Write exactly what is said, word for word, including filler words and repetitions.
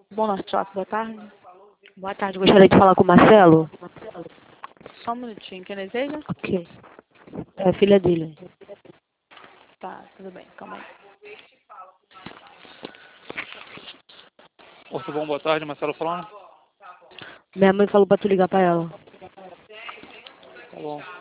Bom Norte, boa tarde. Boa tarde, gostaria de falar com o Marcelo. Só um minutinho, quem deseja? Ok. É a filha dele. Tá, tudo bem, calma aí. Orto bom, boa tarde, Marcelo falando. Minha mãe falou pra tu ligar pra ela. Tá bom.